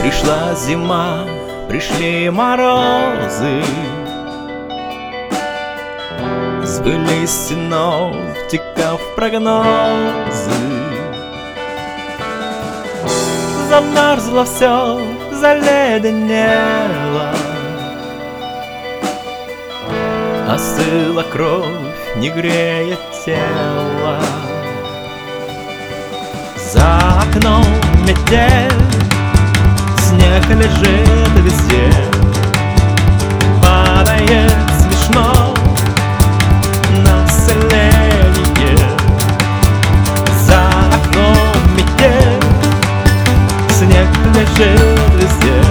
Пришла зима, пришли морозы, сбылись синоптиков прогнозы. Замерзло все, заледенело, остыла кровь, не греет тело. За окном метель, снег лежит везде, падает смешно население. За окном метель, снег лежит везде,